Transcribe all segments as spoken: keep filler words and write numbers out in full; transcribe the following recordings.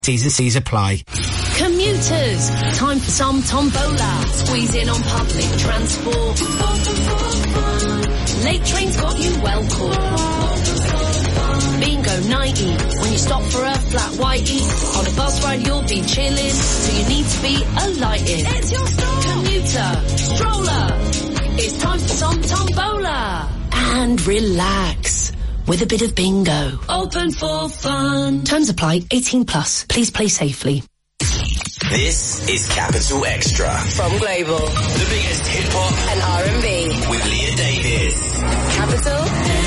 T's and C's apply. Commuters, time for some tombola. Squeeze in on public transport. Late trains got you well caught. Bingo ninety, when you stop for a flat whitey. On a bus ride you'll be chilling, so you need to be alighted. It's your stop. Commuter, stroller, it's time for some tombola. And relax with a bit of bingo. Open for fun. Terms apply. eighteen plus. Please play safely. This is Capital Extra. From Global. The biggest hip-hop and R and B. With Leah Davis. Capital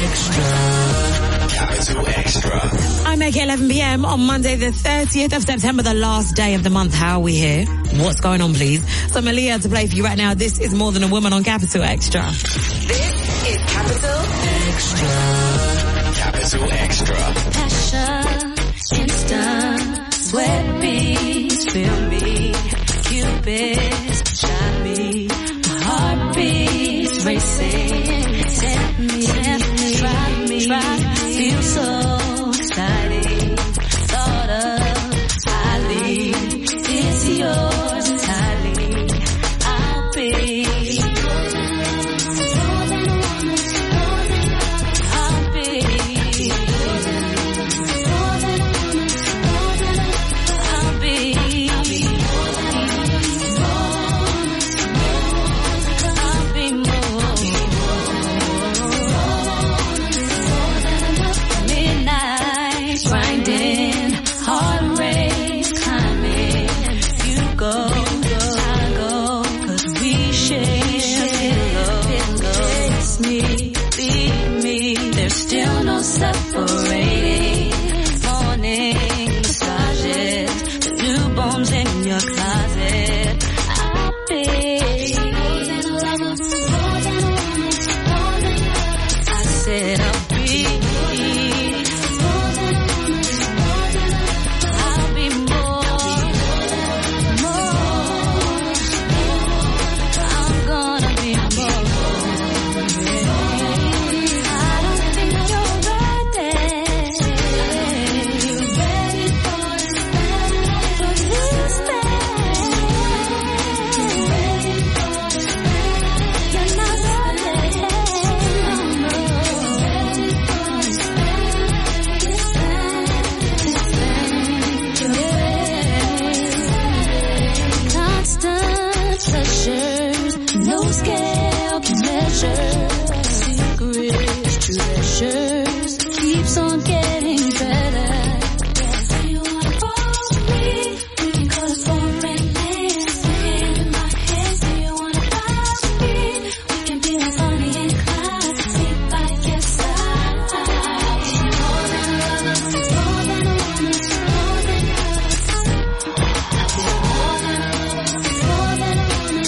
Extra. Capital Extra. I make it eleven p.m. on Monday the thirtieth of September, the last day of the month. How are we here? What's going on, please? So Malia to play for you right now. This is More Than a Woman on Capital Extra. This is Capital Extra. Capital Extra. Passion, instant, sweat beats, feel me, Cupid, shine me, my heart beats racing, set me, set me, try me, try me, feel so exciting, thought of highly, it's yours entirely, I'll be. Separating morning massages, the newborns in your closet. I'll be more than a lover, more than a woman, more than I said I'll be more than a woman, more than I'll be more, more. I'm gonna be more. No scale can measure secrets, treasures, keeps on getting better. Do you wanna fall with me? We can call it foreign lands. Hand in my hands. Do you wanna bounce with me? We can be like Bonnie and Clyde. Sit by your side. More than a lover, more than a woman, more than us. More than a lover, more than a woman.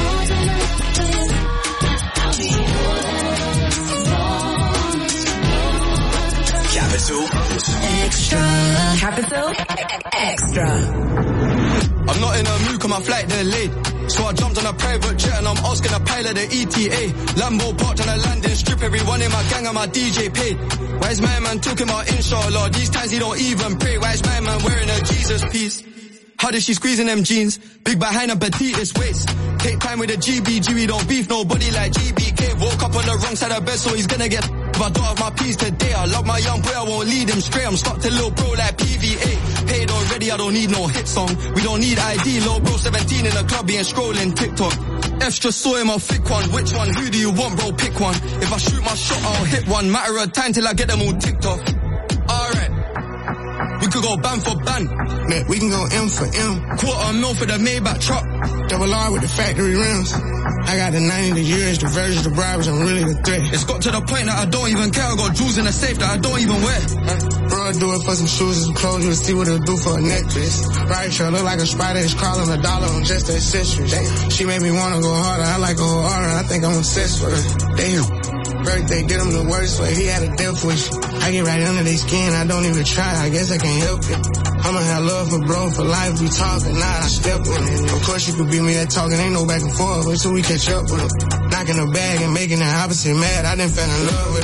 Capital Extra. Capital Extra. I'm not in a mood, cause my flight delayed. So I jumped on a private jet and I'm asking a pilot the E T A. Lambo parked on a landing strip, everyone in my gang and my D J paid. Why is my man talking about inshallah? These times he don't even pray. Why is my man wearing a Jesus piece? How did she squeeze in them jeans? Big behind and petite's waist. Take time with the G B G, we don't beef nobody like G B K. Woke up on the wrong side of bed, so he's gonna get if I don't have my peace today. I love my young boy, I won't lead him straight. I'm stuck to little bro like P V A. Paid already, I don't need no hit song. We don't need I D, little bro seventeen in the club, being scrolling TikTok. F's just saw him, I'll flick one. Which one? Who do you want, bro? Pick one. If I shoot my shot, I'll hit one. Matter of time till I get them all ticked off. Alright. We could go ban for ban. Man, we can go M for M. Quarter mil for the Maybach truck. Double R with the factory rims. I got the ninety, the years, the versions, the bribes, I'm really the threat. It's got to the point that I don't even care. I got jewels in the safe that I don't even wear. Uh, bro, I do it for some shoes and some clothes, you to see what it'll do for a necklace. Right sure, look like a spider, it's crawling a dollar on just the accessories. She made me wanna go harder, I like her harder, I think I'm obsessed with her. Damn. Birthday, did him the worst way, he had a death wish. I get right under their skin, I don't even try, I guess I can't help it. I'ma have love for bro, for life, we talking, nah, I step with it. Of course you could beat me at talking, ain't no back and forth, wait till we catch up with it. Knocking her bag and making the opposite mad, I done fell in love with it.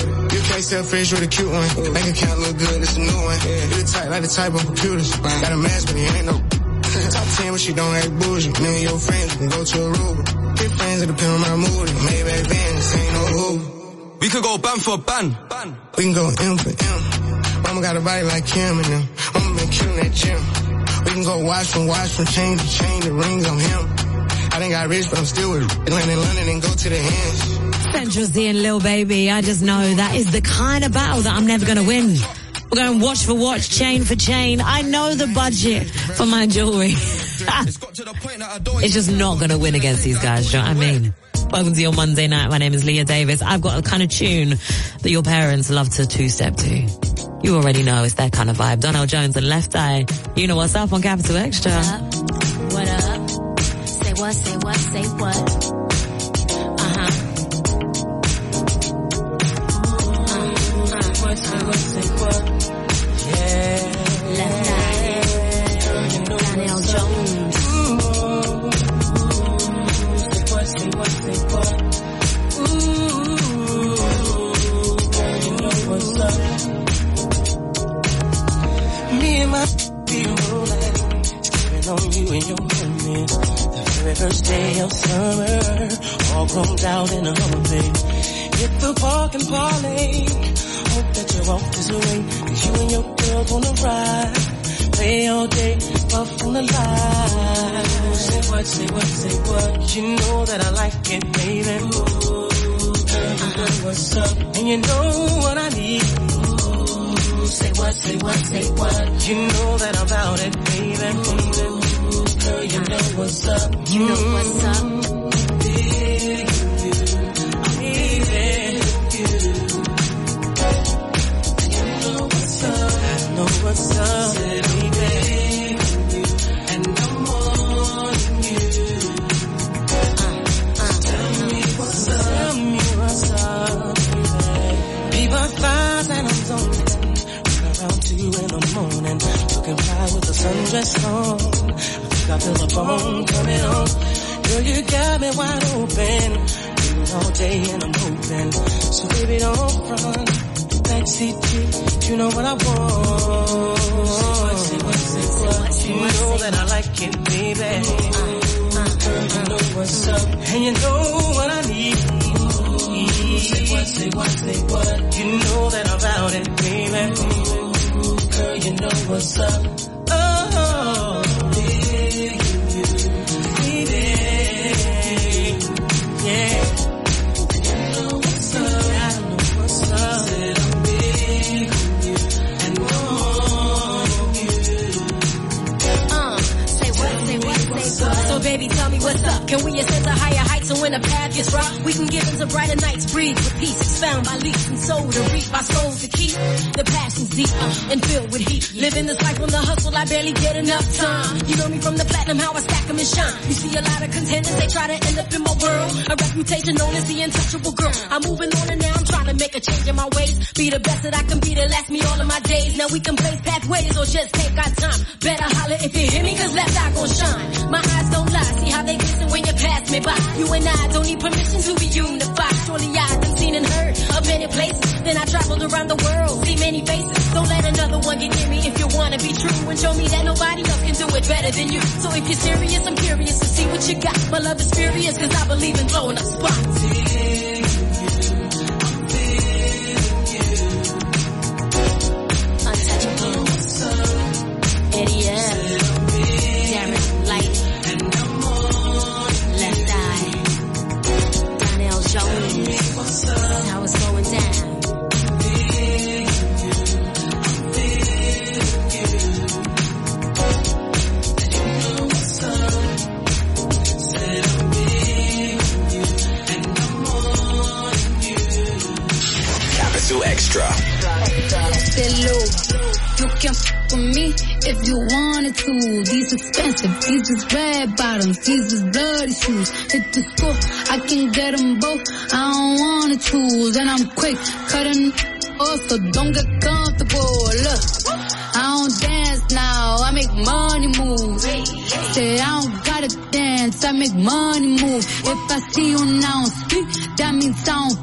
You can't sell fish with a cute one. Bank account look good, it's a new one. You the type like the type of computers. Got a mask, but he ain't no. Top ten, but she don't act bougie. Me and your friends, we can go to Aruba. Get friends, it depend on my mood. Maybach Vans, ain't no Uber. We could go ban for ban. We can go M for M. Mama got a body like Kim and them. Mama been killing that gym. We can go watch from watch from chain to chain, the rings on him. I done got rich, but I'm still with it. Land in London and go to the hands. Central C and Lil Baby, I just know that is the kind of battle that I'm never going to win. We're going watch for watch, chain for chain. I know the budget for my jewelry. It's just not going to win against these guys, do you know what I mean? Welcome to your Monday night. My name is Leah Davis. I've got a kind of tune that your parents love to two-step to. You already know it's that kind of vibe. Donell Jones and Left Eye. You know what's up on Capital Extra. What up? What up? Say what, say what, say what? Uh-huh. Uh-huh. What, say what, say what? Yeah. Left Eye. Donell Jones. Say what, say what, say what? Ooh. You know what's up? Me and my be rolling, skipping on you and your women. The very first day of summer, all grown out in a holiday. Hit the park and parlay. Hope that you're off this way, 'cause you and your girls wanna ride. Play all day, puff on the line. Say what, say what, say what? You know that I like it, baby. Ooh, girl, you know what's up, and you know what I need. Say what, say what, say what? You know that I'm about it, baby, baby. Ooh, girl, you know what's up. You know what's up. Baby, you know what's up. I know what's up, baby. And I'm wanting you. Uh, uh, tell me what's up. Tell me what's up, baby. People flies and I'm zoning. Around two in the morning, looking fly with the sundress on. I think I feel the bone coming on. Girl, you got me wide open. You all day and I'm hoping. So baby, don't run. Backseat chick, you know what I want. Say what, say what, say what. You know that I like it, baby. Uh, uh, Girl, you know what's up, and you know what I need. Say what, say what, say what. You know that I'm about it, baby. Girl, you know what's up. Oh, baby, baby, yeah. You know what's up. I know what's up. Said I'm big on you and want you. Uh, say what, say what, say what. So baby, tell me what's up. Can we ascend to higher heights and when the path gets rough, we can give into brighter nights, breathe with peace, expound by leaps and soul to reap our souls to keep the passions deep uh, and filled with heat. Living this life on the hustle, I barely get enough time. You know me from the platinum, how I stack 'em and shine. You see a lot of contenders, they try to end up in my world. A reputation known as the untouchable girl. I'm moving on and now I'm trying to make a change in my ways. Be the best that I can be to last me all of my days. Now we can blaze pathways or just take our time. Better holler if you hear me, 'cause left eye gon' shine. My eyes don't lie, see how they glisten when you pass me by. You and I don't need permission to be unified. Surely I've been seen and heard of many places. Then I traveled around the world, see many faces. Don't let another one get near me if you wanna be true. And show me that nobody else can do it better than you. So if you're serious, I'm curious to see what you got. My love is furious, 'cause I believe in blowing up spots. Untouchable. Eddie F. Darren Light. Left Eye. Donell Jones. That's how it's going down. Extra. Hello. You can f with me if you wanted to. These expensive, these is red bottoms, these is bloody shoes. Hit the school, I can get them both. I don't wanna choose, and I'm quick cutting off, so don't get comfortable. Look, I don't dance now, I make money move. Say I don't gotta dance, I make money move. If I see you now speak, that means I don't with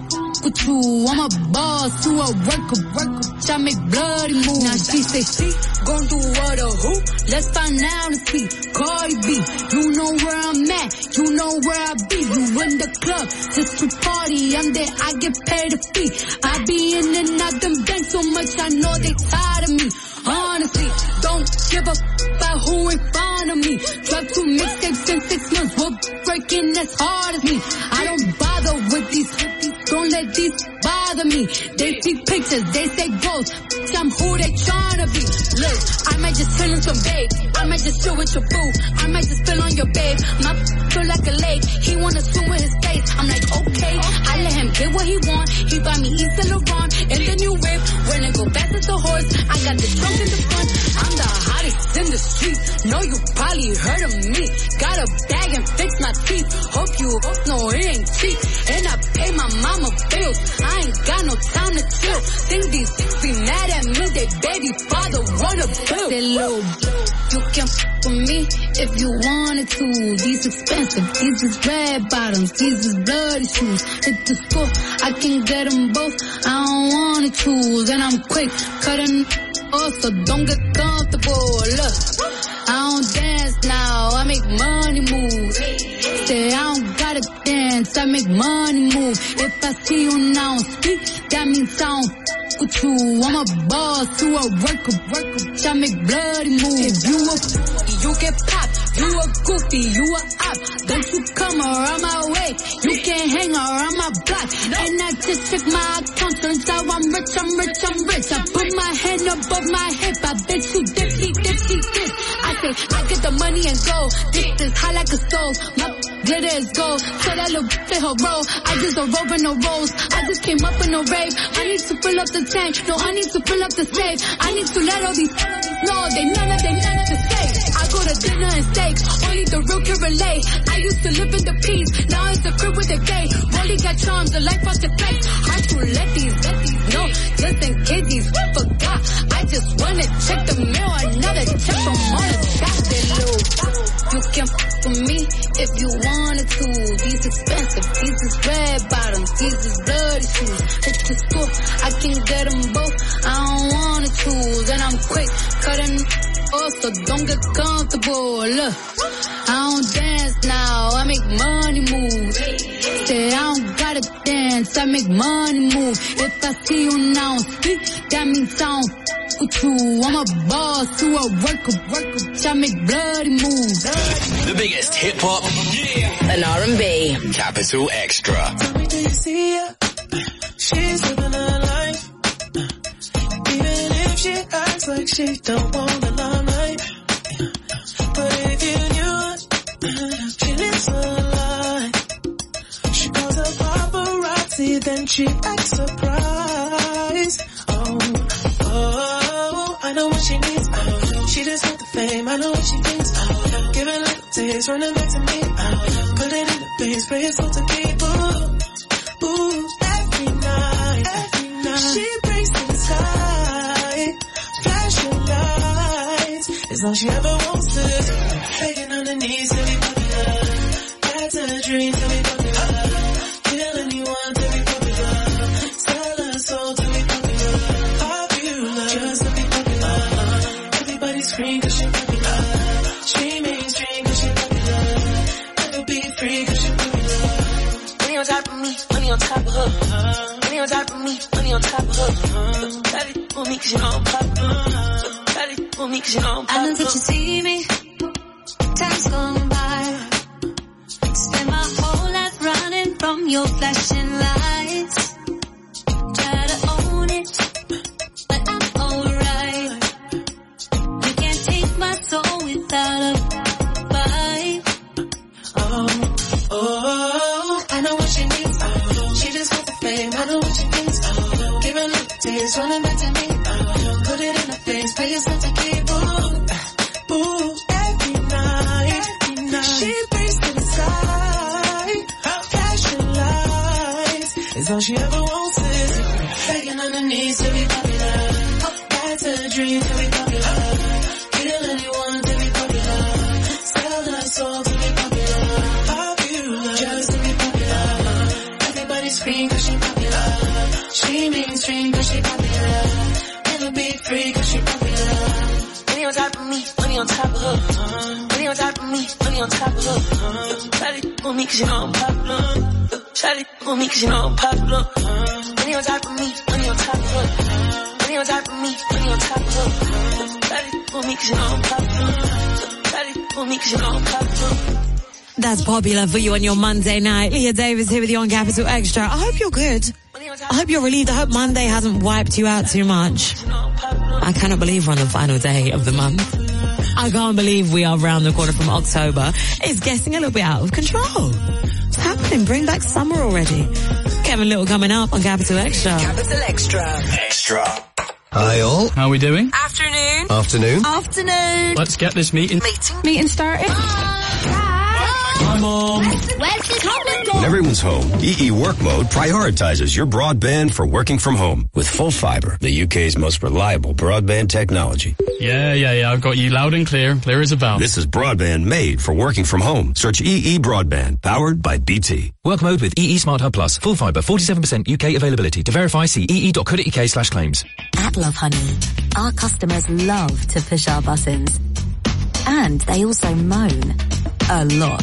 with you. I'm a boss to a worker, worker. I make bloody moves. Now she say she gon' do what or who? Let's find out and see. Cardi B, you know where I'm at, you know where I be. You in the club, just to party. I'm there, I get paid a fee. I be in and out them banks so much, I know they tired of me. Honestly, don't give a f about who in front of me. Drop two mixtapes in six months, we're breaking as hard as me. I don't bother with these, don't let these bother me. They see pictures, they say ghosts. I'm who they tryna be. Look, I might just chill in some babe. I might just chill with your boo. I might just spill on your babe. My feel like a lake. He wanna swim with his face. I'm like, okay. I let him get what he want. He buy me East Saint Laurent and the new whip. When I go fast as a horse, I got the trunk in the front. I'm the hottest in the street. Know you probably heard of me. Got a bag and fix my teeth. Hope you know it ain't cheap. And I pay my mama bills. I ain't got no time to chill. Think these things be mad at me. They baby father wanna build. Say, little, you can f with me if you wanted to. These expensive, these is red bottoms, these is bloody shoes. Hit the store, I can get them both. I don't wanna choose, and I'm quick cutting off, so don't get comfortable. Look, I don't dance now, I make money move. Say I don't gotta dance, I make money move. If I see you now speak, that means I don't with you. I'm a boss to a worker, worker. I make bloody moves. If you a you get popped. You a goofy, you a op. Don't you come around my way. You can't hang around my block. And I just check my account. Turns out I'm rich, I'm rich, I'm rich. I put my hand above my hip. I bet you dipsy, dipsy, dip. I say, I get the money and go. This is hot like a stove. My glitter is gold. Tell that little bitch her roll. I just a roll in no rolls. I just came up in a rave. I need to fill up the tank. No, I need to fill up the safe. I need to let all these know they none of they none of the safe. I go to dinner and steaks. Only the real can relate. I used to live in the peace. Now it's a crib with a gay. Rolly got charms. The life off the flex. Hard to let these let these know. Just in case these forgot. I just wanna check the mail. Another check from all the shots they low. You can f with me if you wanted to. These expensive. These is red bottoms. These is bloody shoes. Hit the school. I can get them both. I don't wanna choose. And I'm quick cutting off, so don't get comfortable. Look, I don't dance now. I make money move. Say I don't gotta dance. I make money move. If I see you now speak, that means I don't with you. I'm a boss to a worker, worker. I make bloody moves. The biggest hip hop, yeah, and R and B. Capital Extra. Tell me, do you see her? She's living her life. Even if she acts like she don't want the limelight. But if you knew it, she lives a lie. She calls her paparazzi, then she acts surprised. Oh, oh, I know what she needs. Oh, she just want the fame, I know what she thinks. Oh, give it little taste, running back to me. Oh, put it in the base, pray it's all to keep. Ooh, ooh, every night, every night. She breaks inside, flashing lights. It's all she ever wants to do. Begging on her knees to be popular. That's a dream to be popular. Kill anyone to be popular. Sell her soul to be popular. Popular, just to be popular. Everybody scream cause she popular. She mainstream cause she popular. Never be free cause she popular. Money on top of me, money on top of her. Money on top of me, money on top of her. Daddy for me cause you know I'm popular. Daddy for me cause you know I'm popular. I know that you see me. Time's gone by. Spend my whole life running from your flashing lights. Try to own it, but I'm alright. You can't take my soul without a vibe. Oh, oh, I know what she needs. Oh, she just wants the fame. I know what she thinks. Oh, give her little taste, running back to me. Oh, put it in her face, pay yourself to keep. Ooh, ooh, every night, every night. She breaks inside, flashing lights. It's all she ever wants is begging on her knees to be popular. That's a dream to be popular. Kill anyone to be popular. Sell her soul to be popular. Popular, just to be popular. Everybody scream cause she popular. on top of her. Money on top of me, money on top of her. Shawty on me cause you know I'm popular. Shawty on me cause you know I'm popular. Money on top of me, money on top of her. Money on top of me, money on top of her. Shawty on me cause you know I'm popular. Shawty on me cause you know I'm popular. That's popular for you on your Monday night. Leah Davis here with you on Capital Extra. I hope you're good. I hope you're relieved. I hope Monday hasn't wiped you out too much. I cannot believe we're on the final day of the month. I can't believe we are round the corner from October. It's getting a little bit out of control. What's happening? Bring back summer already. Kevin Little coming up on Capital Extra. Capital Extra. Extra. Hi all. How are we doing? Afternoon. Afternoon. Afternoon. Let's get this meeting. Meeting. Meeting started. Hi, Mom. Where's the tablet gone? When everyone's home, E E Work Mode prioritizes your broadband for working from home with full fibre, the U K's most reliable broadband technology. Yeah, yeah, yeah. I've got you loud and clear. Clear as a bell. This is broadband made for working from home. Search E E Broadband, powered by B T. Work mode with E E Smart Hub Plus. Full fibre, forty-seven percent U K availability. To verify, see ee.co.uk slash claims. At Love Honey, our customers love to push our buttons. And they also moan. A lot.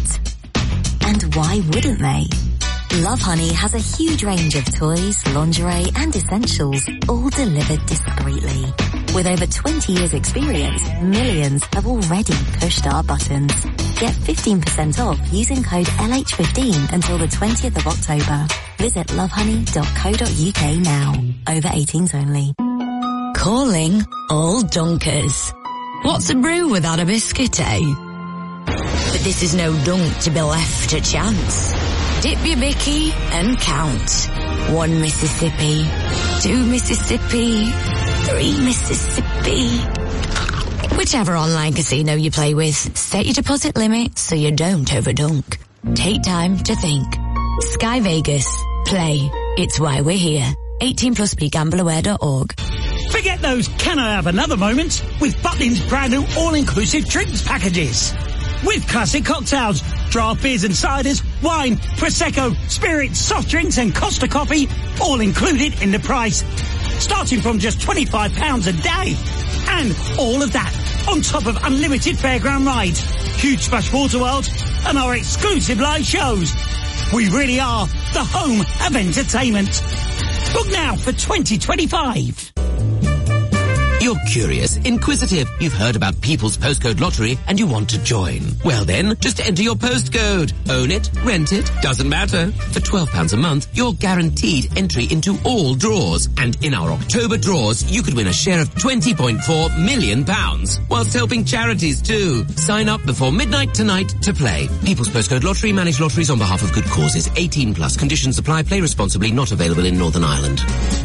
And why wouldn't they? Love Honey has a huge range of toys, lingerie and essentials, all delivered discreetly. With over twenty years experience, millions have already pushed our buttons. Get fifteen percent off using code L H fifteen until the twentieth of October. Visit love honey dot co dot U K now. Over eighteens only. Calling all dunkers. What's a brew without a biscuit, eh? But this is no dunk to be left to chance. Dip your bicky and count. One Mississippi, two Mississippi, three Mississippi. Whichever online casino you play with, set your deposit limit so you don't overdunk. Take time to think. Sky Vegas. Play. It's why we're here. eighteen plus be gamble aware dot org. Forget those can I have another moments with Butlins brand new all-inclusive drinks packages. With classic cocktails, draft beers and ciders, wine, Prosecco, spirits, soft drinks and Costa coffee, all included in the price. Starting from just twenty-five pounds a day. And all of that on top of unlimited fairground rides, huge Splash Water World and our exclusive live shows. We really are the home of entertainment. Book now for twenty twenty-five. You're curious, inquisitive. You've heard about People's Postcode Lottery and you want to join. Well then, just enter your postcode. Own it, rent it, doesn't matter. For twelve pounds a month, you're guaranteed entry into all draws. And in our October draws, you could win a share of twenty point four million pounds, whilst helping charities too. Sign up before midnight tonight to play. People's Postcode Lottery, manage lotteries on behalf of good causes. eighteen plus. Conditions apply. Play responsibly. Not available in Northern Ireland.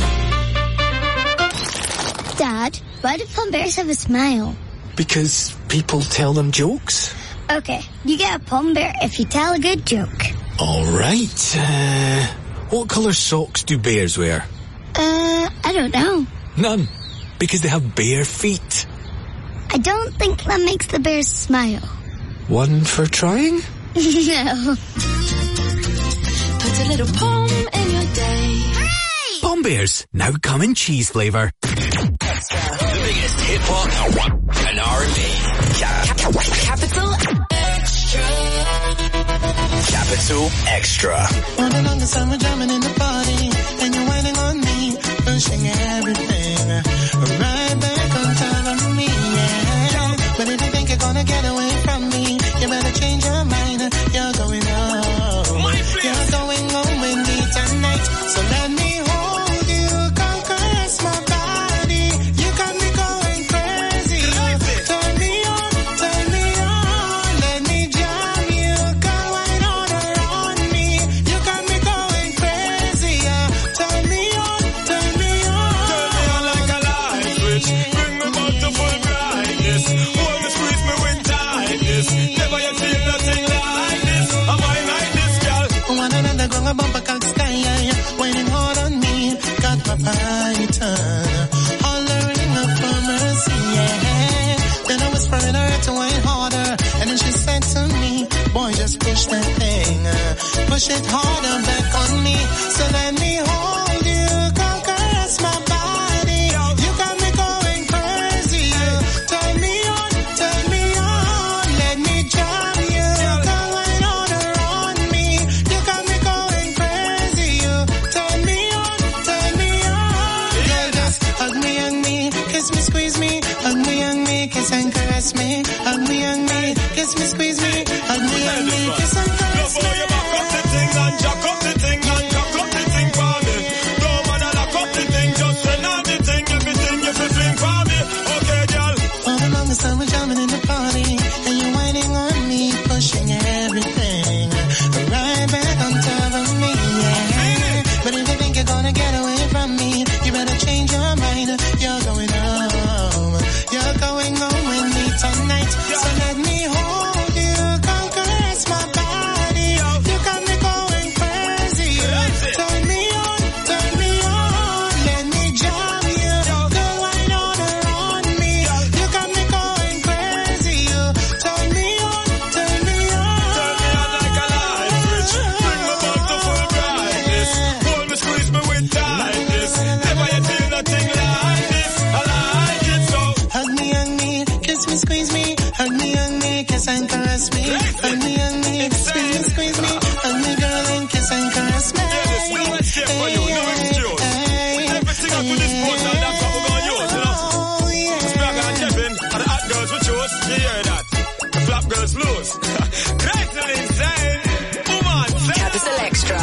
Dad, why do pom bears have a smile? Because people tell them jokes. Okay, you get a pom bear if you tell a good joke. All right. Uh, what colour socks do bears wear? Uh, I don't know. None. Because they have bare feet. I don't think that makes the bears smile. One for trying? No. Put a little pom in your day. Hooray! Pom bears, now come in cheese flavour. The biggest hip hop and R and B. Capital Extra. Capital Extra. Running on the summer, jamming in the party, and you're waiting on me, pushing everything right back on time on me. Yeah. But if you think you're gonna get away from me, you better change your mind. You're going home. You're going home with me tonight. So let me hold you, conquer my body. You got me going crazy. Turn me on, turn me on. Let me jam you, go right on around me. You got me going crazy. Turn me on, turn me on. Turn me on like a light switch. Bring me back to full brightness. Hold me, squeeze me with tightness. Never yet seen nothing like this. I'm wine like this, girl. One another going a bumper called sky, waiting hard on me. Got my python, hollering up for mercy, yeah. Then I was spreading her to wait harder, and then she said to me, boy, just push that thing, uh, push it harder back on me. So let me hold you, conquer my body. You got me going crazy. Turn me on, turn me me, hug me, kiss me, squeeze me, hug me, hug me, kiss and caress me. You back up the thing and jack up the thing and jack up the thing for me. Don't bother lock up the thing, just send out the thing, everything you feel fling for me. Okay, girl. All the longest time we're jamming in the party, and you're whining on me, pushing everything right back on top of me, yeah. But if you think you're gonna get away from me, you better change your mind. You're going home, you're going home with me tonight. So let me hold you, come caress my body. You got me going crazy. Turn me on, turn me on, let me jam you. Go wine on around me. You got me going crazy. Turn me on, turn me on. Turn me on like a light switch. Bring me back to full brightness. Hold me, squeeze me with tightness. Never yet feel nothing like this. I like it so. Hug me, hug me, kiss me, squeeze me, hug me, hug me, kiss and caress me. Hug me, hug me, squeeze me, squeeze me, hug me, girl, and kiss and caress me. Yeah, there's no escape for you, no excuse. Everything up to this point, and that's what we're gonna use, you know. Spraggan and Kevin are the hot girls we chose. You hear that? The flap girls lose. Crazy insane. Woman, say. Capital Extra.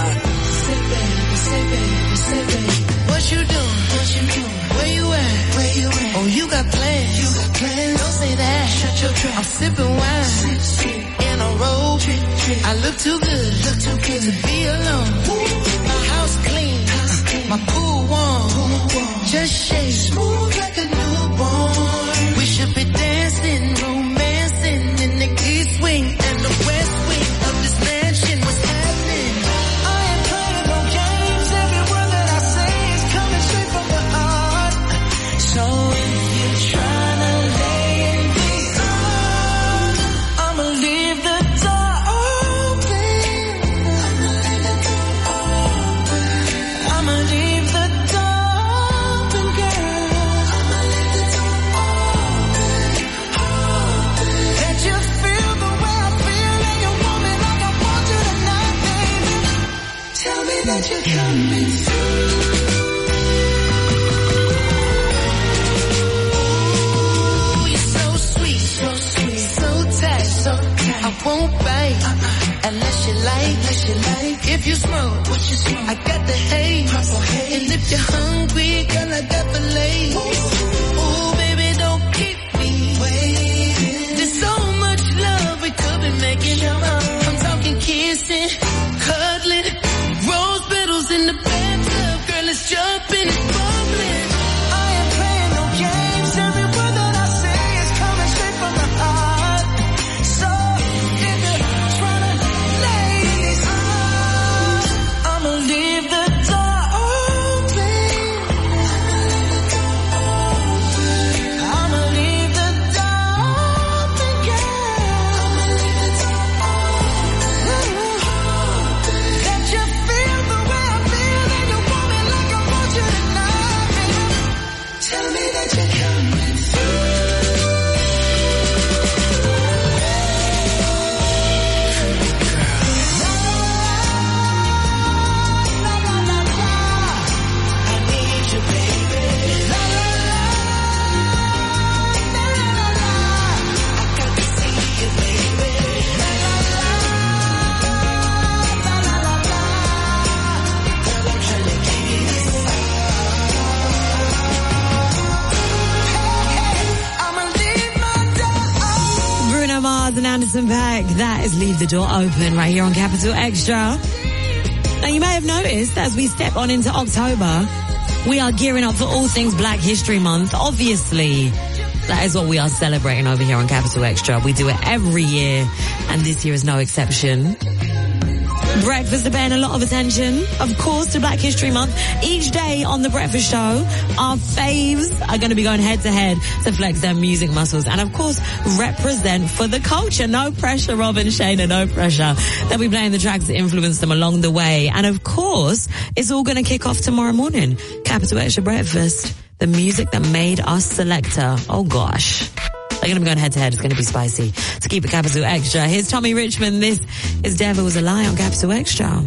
What you doing? What you doing? Where you at? Where you at? Oh, you got plans. You got plans. Don't say that. Shut your trap. I'm sipping wine. Sip, sip. In a robe. Trip, trip. I look too good. Look too good to be alone. My house clean. House clean. My pool warm. Pool warm. Just shake. Smooth like a newborn. We should be dancing, romancing in the east wing and the west wing of this mansion. What's happening? I ain't playing no games. Every word that I say is coming straight from the heart. So if you're trying to lay in these arms, I'ma leave the door open. I'ma leave the door open, girl. That you feel the way I feel and you want me like I want you tonight, baby. Tell me that you're coming through. You're so sweet, so sweet, so tight, so tight. I won't bite uh-uh. unless you like, unless you like. If you smoke, what you smoke? I got the haze. And if you're hungry, girl, I got the lace. Ooh, baby, don't keep me waiting. There's so much love we could be making. I'm talking kissing, cuddling, rose petals in the bathtub. Girl, let's jump in and bubbling. I ain't playing no games. Every word that I say is coming straight from the heart. So if you're trying to lay in these arms, I'ma leave the door open. I'ma leave the door open, girl. That you feel the way I feel and you want me like I want you tonight, baby. Tell me that you're coming through. I need you, baby. La la la, la la la. I got to see you, baby. La la la, la la la la. Girl, I'm trying to give you this. Hey, hey, I'ma leave my door open. Bruno Mars and Anderson Paak. That is Leave the Door Open right here on Capital Extra. Now you may have noticed as we step on into October, we are gearing up for all things Black History Month. Obviously, that is what we are celebrating over here on Capital Extra. We do it every year, and this year is no exception. Breakfast are paying a lot of attention, of course, to Black History Month. Each day on The Breakfast Show, our faves are going to be going head to head to flex their music muscles and, of course, represent for the culture. No pressure, Robin, Shayna, no pressure. They'll be playing the tracks that influenced them along the way. And, of course, it's all going to kick off tomorrow morning. Capital Extra Breakfast, the music that made us selector. Oh, gosh. They're going to be going head to head. It's going to be spicy. To keep it Capital Extra, here's Tommy Richmond. This is Devil's a Lie on Capital Extra.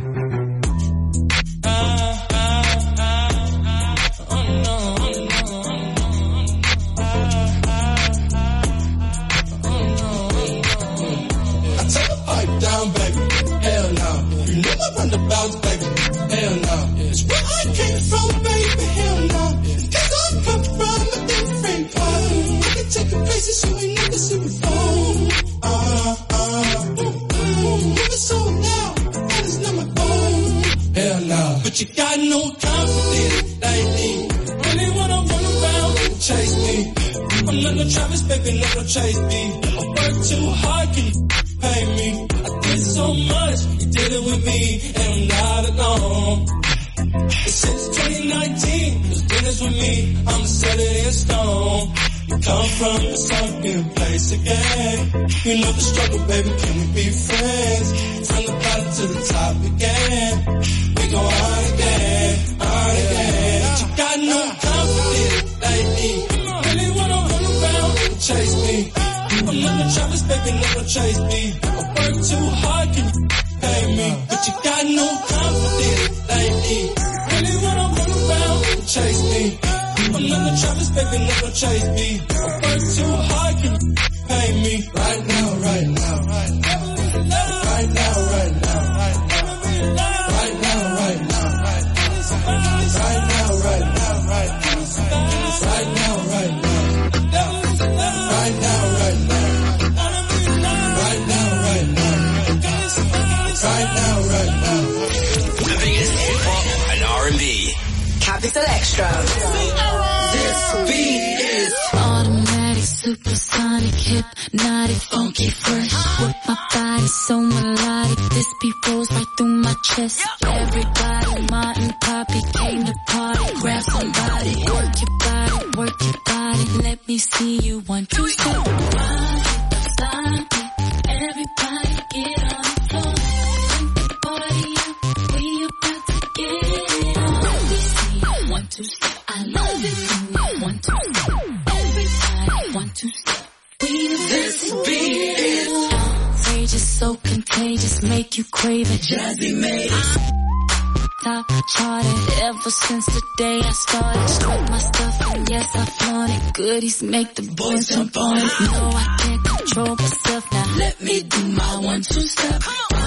That's where I came from, baby, hell no. Cause I come from a different part. I can take you places you ain't never seen before. Uh, uh, moving so now, that is not my phone. Hell no. But you got no confidence lately. Really wanna run around and chase me. I'm not no Travis, baby, not no chase me. I work too hard, can you pay me? I did so much, you did it with me, and I'm not alone. Since twenty nineteen, those dinners with me, I'm set it in stone. You come from a sunken place again. You know the struggle, baby, can we be friends? From the bottom to the top again. We go on again, on again. But you got no confidence lately. Really wanna run around and chase me. I'm not no Travis, baby, never chase me. I work too hard, can you pay me? But you got no confidence lately. Really wanna run around and chase me. I'm not no Travis, baby, never chase me. I work too hard, can you pay me? Right now, right now, right now. Right now, right now, right now. Right now, right now, right now. Right now, right now, right now. Right now, right now. Right now, right now. Right now, right now. Right now, right now. The biggest hip hop and R and B. Capital Extra. This beat is automatic, supersonic, hypnotic, funky, fresh. With my body so melodic, this beat rolls right through my chest. Everybody, Martin, Poppy came to party. Grab somebody, work your body, work your body. Let me see you one, two, step. Stop it, everybody get on the floor. Party up, we about to get it on. Let me see you one, two, step. I love it. One, two, step. Everybody, one, two, step. This beat is outrageous, so contagious, make you crave it. Jazzy made Top charted ever since the day I started. Strip my stuff and yes, I flaunt it. Goodies make the boys jump on it. No, I can't control myself now. Let me do my one, two step.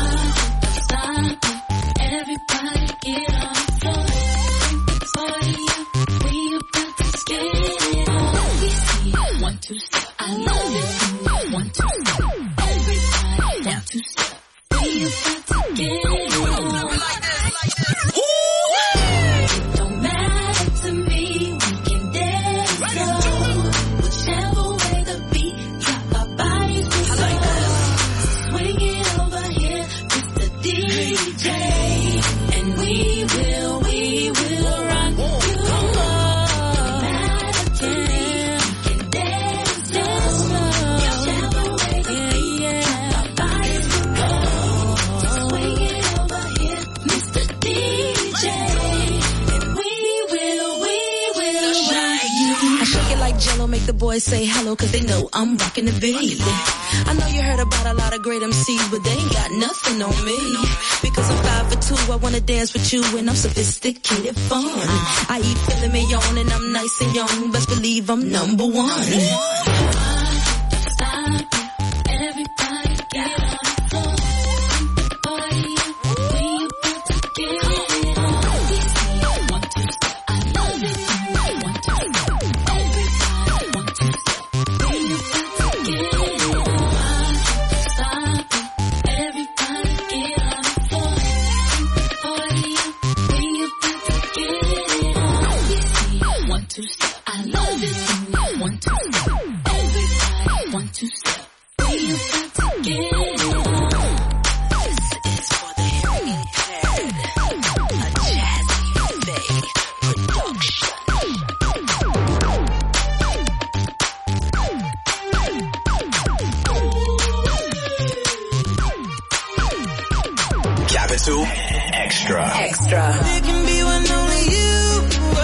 Stop it, everybody get on the floor. Party up, we about to get it on. Let me see it. One, two step. I love it. One, two step. Everybody, one, two step. We about to get it on. It don't matter to me, we can dance slow. Whichever way the beat drop, our bodies will flow. Swing it over here with the D J, and we will, we will rock you. Don't matter to me, we can dance slow. Whichever way the beat drop, our bodies will go. Swing it over here, Mister D J, and we will, we will rock you. I shake it like Jello, make the boys say hello, cause they know I'm rocking the beat. I know you heard about a lot of great M Cs, but they ain't got nothing on me. Because I'm five for two, I wanna dance with you, and I'm sophisticated fun. I eat filet mignon, and I'm nice and young, best believe I'm number one. Stop it, everybody get on the floor. Party up, we about to get it on. Let me see it. One, two, step. I love it. One, two, step. Everybody, one, two, step. We about to get it on. Stop it, everybody get on the floor. Party up, we about to get it on. Let me see it. One, two, step. I love it. One, two, step. Everybody, one, two, step. We about to get it on. This is for the impaired. A Jazzy Bay production. Capital Extra. Extra. There can be one only you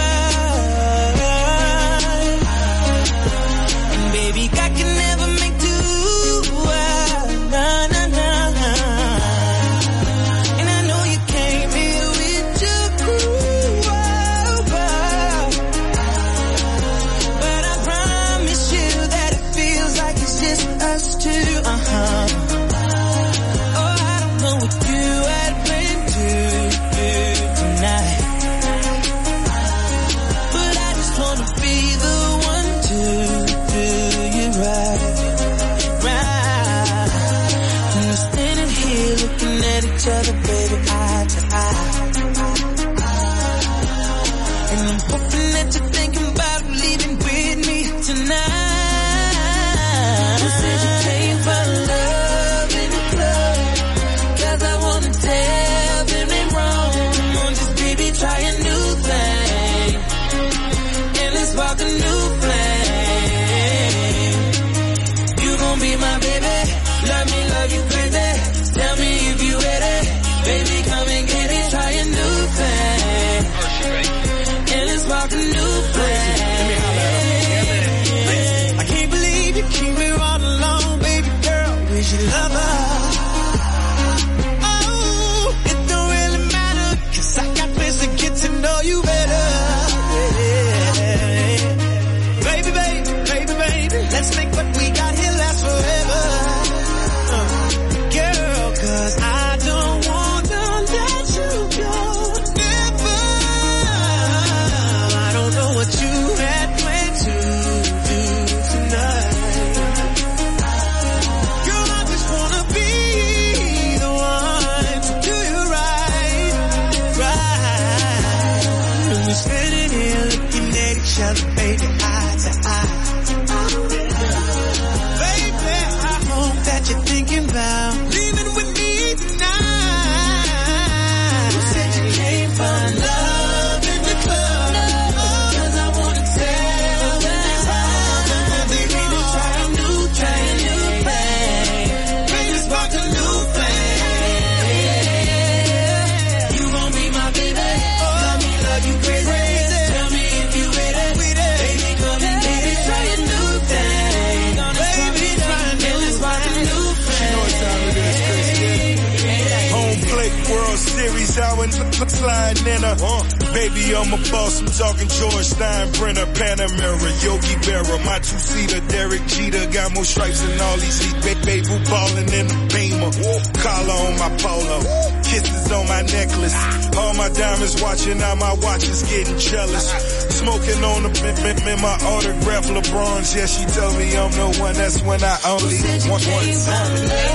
are. Baby, I can never make two. Nah, nah, nah, nah. And I know you came here with your crew. But I promise you that it feels like it's just us two. Uh-huh. Oh, I don't know what you had planned to do tonight. And we're standing here looking at each other, baby, eye to eye. And I'm hoping that you're thinking about leaving with me tonight. You said you came for love in the club, 'cause I wanna tell them they wrong. Come on, just baby, try a new thing, and let's spark a new flame. You gon' be my baby, love me, love you crazy. Tell me if you ready, baby, come and get it. Try a new thing, and let's spark a new flame. I can't believe you keep me all alone, baby girl. Where's your lover? Oh, it don't really matter, 'cause I got plans to get to know you better. Yeah. Baby, baby, baby, baby, let's make what we got here last forever. Uh, girl, 'cause I don't wanna let you go. Never. I don't know what you had planned to do tonight. Girl, I just wanna be the one to do you right, right. And we're standing here looking at each other, baby, eye to eye. Baby, I hope that you're thinking about leaving with me tonight. You said you came for love in the club, 'cause I wanna tell them it's wrong. Baby, try a new, try a new thing. Baby, spark a new flame. You gon' be my baby, love me, love you crazy. Tell me if you ready, baby, come and get it. Try a new thing, baby, try a new, spark a new flame. Home plate, World Series, I went sliding in her. Uh, baby, I'm a boss, I'm talking George Steinbrenner, Panamera, Yogi Berra, my two-seater, Derek Jeter, got more stripes than all these heat. Ba- baby, ballin' in the Beamer, collar on my polo, kisses on my necklace, all my diamonds watching, now my watch is getting jealous. Smoking on the bim, bim, in my autograph LeBron's, yeah, she told me I'm the one, that's when I only want one song.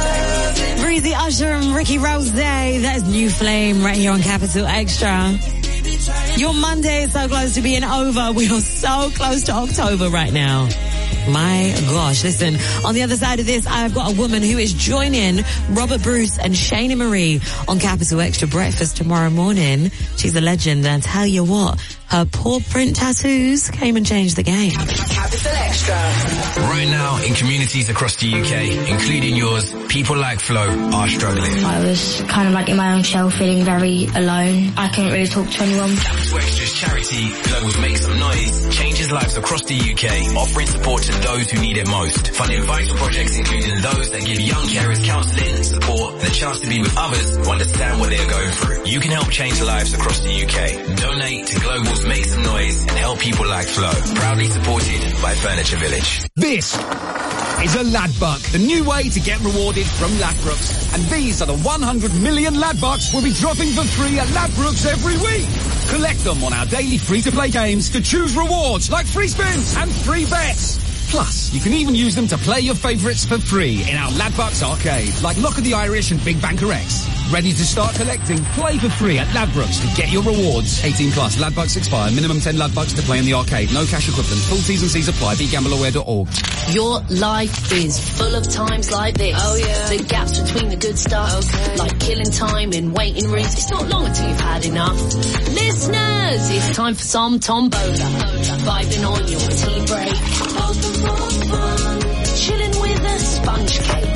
Breezy Usher and Ricky Rose, that is New Flame right here on Capital Extra. Your Monday is so close to being over. We are so close to October right now. My gosh, listen, on the other side of this, I've got a woman who is joining Robert Bruce and Shayna Marie on Capital Extra Breakfast tomorrow morning. She's a legend, and I tell you what, her paw print tattoos came and changed the game. Capital Extra. Right now, in communities across the U K, including yours, people like Flo are struggling. I was kind of like in my own shell, feeling very alone. I couldn't really talk to anyone. Capital Extra's charity, Global's Make Some Noise, changes lives across the U K, offering support to those who need it most. Funding vital projects including those that give young carers counselling, support, and the chance to be with others who understand what they're going through. You can help change lives across the U K. Donate to Global's Make Some Noise and help people like Flo. Proudly supported by Furniture Village. This is a Ladbuck, the new way to get rewarded from Ladbrokes. And these are the one hundred million Ladbucks we'll be dropping for free at Ladbrokes every week. Collect them on our daily free-to-play games to choose rewards like free spins and free bets. Plus, you can even use them to play your favourites for free in our Ladbucks arcade, like Lock of the Irish and Big Banker X. Ready to start collecting? Play for free at Ladbrokes to get your rewards. eighteen plus. Ladbucks expire. Minimum ten Ladbucks to play in the arcade. No cash equivalent. Full T's and C's apply. be gamble aware dot org. Your life is full of times like this. Oh yeah. The gaps between the good stuff. Okay. Like killing time in waiting rooms. It's not long until you've had enough. Listeners, it's time for some Tombola. Vibing on your tea break. Chilling with a sponge cake.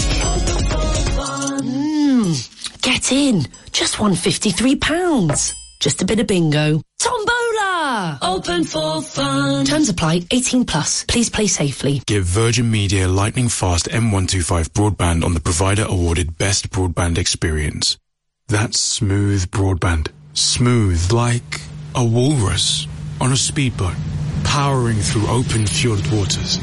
Mmm. Get in. Just one hundred fifty-three pounds. Just a bit of bingo. Tombola! Open for fun. Terms apply. eighteen plus. Please play safely. Give Virgin Media lightning fast M one twenty-five broadband on the provider awarded best broadband experience. That's smooth broadband. Smooth like a walrus on a speedboat, powering through open fjord waters.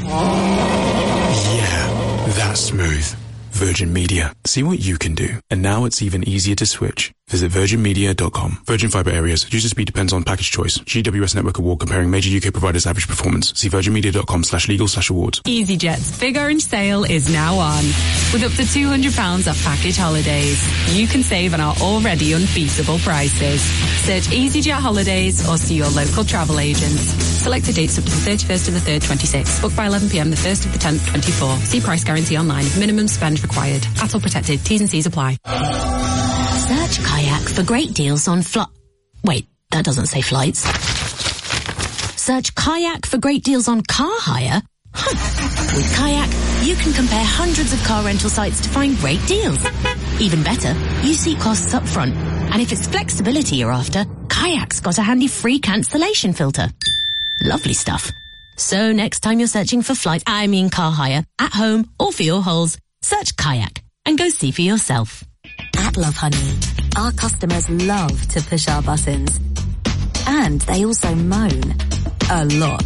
Yeah, that's smooth. Virgin Media. See what you can do. And now it's even easier to switch. Visit virgin media dot com. Virgin Fibre Areas. User speed depends on package choice. G W S Network Award comparing major U K providers' average performance. See virgin media dot com slash legal slash awards. EasyJet's Big Orange sale is now on. With up to two hundred pounds off package holidays, you can save on our already unbeatable prices. Search EasyJet Holidays or see your local travel agents. Selected dates up to the thirty-first of the third, twenty-six. Book by eleven p m the first of the tenth, twenty-four. See price guarantee online. Minimum spend required. A T L protected. T's and C's apply. Search Kayak for great deals on fl- Wait, that doesn't say flights. Search Kayak for great deals on car hire? Huh. With Kayak, you can compare hundreds of car rental sites to find great deals. Even better, you see costs up front. And if it's flexibility you're after, Kayak's got a handy free cancellation filter. Lovely stuff. So next time you're searching for flight, I mean car hire, at home or for your holes, search Kayak and go see for yourself. At Love Honey, our customers love to push our buttons. And they also moan. A lot.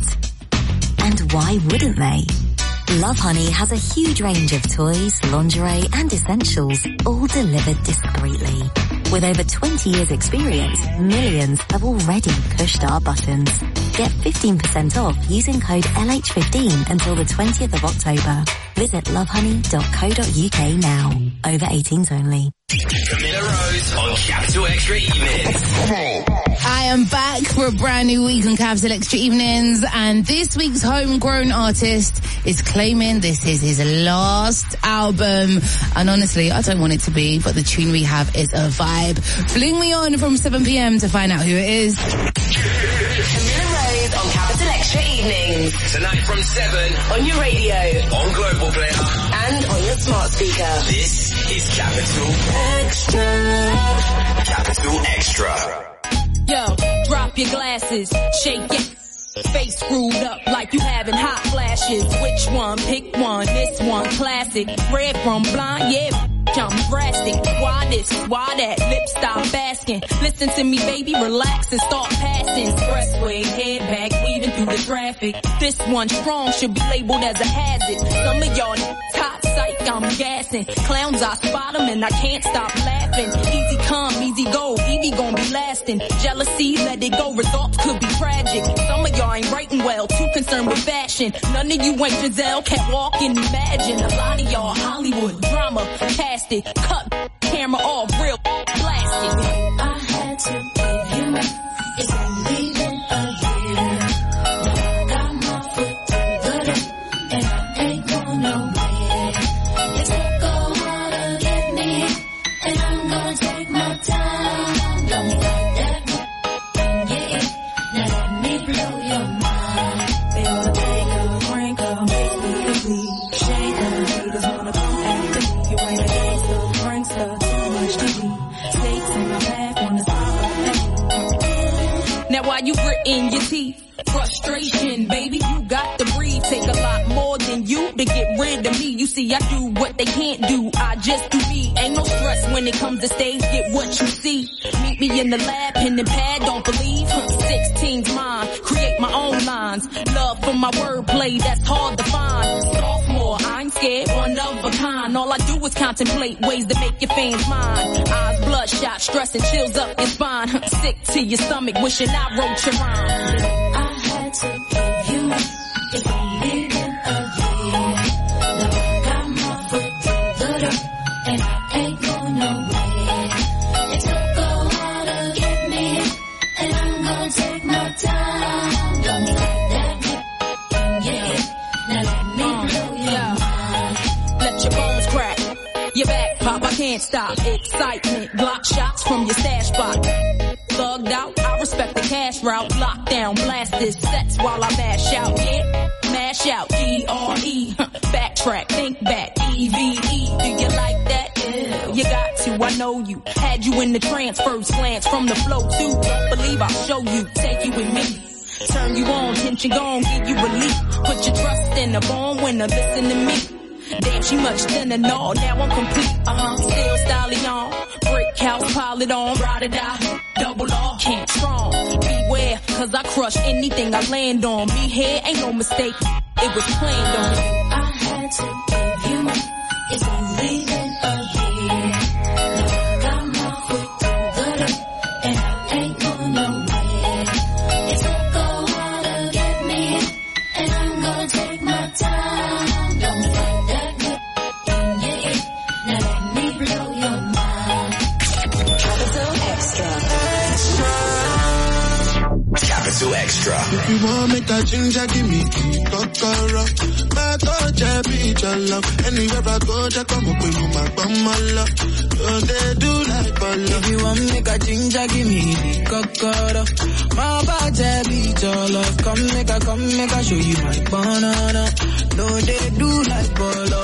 And why wouldn't they? Love Honey has a huge range of toys, lingerie and essentials, all delivered discreetly. With over twenty years experience, millions have already pushed our buttons. Get fifteen percent off using code L H fifteen until the twentieth of October. Visit love honey dot co dot U K now. Over eighteens only. Camilla Rose on Capital Extra Evenings. I am back for a brand new week on Capital Extra Evenings, and this week's homegrown artist is claiming this is his last album. And honestly, I don't want it to be, but the tune we have is a vibe. Fling me on from seven p m to find out who it is. Camilla Rose on Capital Extra Evenings. Tonight from seven On your radio. on Global Player. And on your smart speaker. This is Capital Extra. Capital Extra. Yo, drop your glasses, shake it. Face screwed up like you having hot flashes. Which one? Pick one. This one classic. Red from blind, yeah. I'm drastic. Why this? Why that? Lip stop asking. Listen to me, baby, relax and start passing. Expressway, head back, weaving through the traffic. This one strong should be labeled as a hazard. Some of y'all top psych, I'm gassing. Clowns, I spot them and I can't stop laughing. Easy come, easy go, Evie gon' be lasting. Jealousy, let it go, results could be tragic. Some of y'all ain't writing well, too concerned with fashion. None of you ain't Giselle, can't walk and imagine. A lot of y'all Hollywood drama, cast it, cut camera off, real blasted. I had to give you it's only been a year. Now I got my foot through the door and I ain't going nowhere. It took a while to get me, and I'm gonna take my time. Don't like that, yeah. Now let me blow your mind. They wanna take a drink, a make me a bleed. Shake her, haters wanna come after me. You ain't a gangster, prankster, too much T V. Snakes in my back, wanna Now while you gritting your teeth, frustration, baby, you got to breathe. Take a lot more than you to get rid of me. You see, I do what they can't do. I just do me. Ain't no stress when it comes to stage. Get what you see. Meet me in the lab, pen and pad, don't believe. sixteen's mine. Create my own lines. Love for my wordplay, that's hard to find. Sophomore, I ain't scared, one of a kind. All I do is contemplate ways to make your fans mine. Eyes bloodshot, stress and chills up your spine. Sick to your stomach, wishing I wrote your rhyme. I had to give you it's only been a year. Now I got my foot through the door and I ain't going nowhere. It took a while to get me, and I'm gonna take my time. Don't let that yeah. Now let me blow your mind. Let your bones crack, your back pop, I can't stop. Excitement, block shots from your stash spot. Thugged out, I respect the cash route. Lockdown, blast this sets while I mash out. Yeah, mash out, G R E. Backtrack, think back, E V E. Do you like that? Yeah, you got to, I know you. Had you in the trance, first glance from the flow too. Believe I'll show you, take you with me. Turn you on, tension gone, give you relief. Put your trust in a born winner, listen to me. Damn, she much thinner, no, now I'm complete. Uh-huh, still styling on. Brick house, pile it on, ride or die. Double R, can't strong. Beware, cause I crush anything I land on. Me here ain't no mistake, it was planned on. I had to give you it's only been a year. Now I got my foot through blow your mind. Capital Extra. Capital Extra. If you want make a ginger, give me the kokoro. My touch, I be your love. Anywhere I go, just come up with my bum, my love. Don't they do like bala? If you want make a ginger, give me the kokoro. My body, I be your love. Come make a, come make a show you my banana. Don't they do like bala?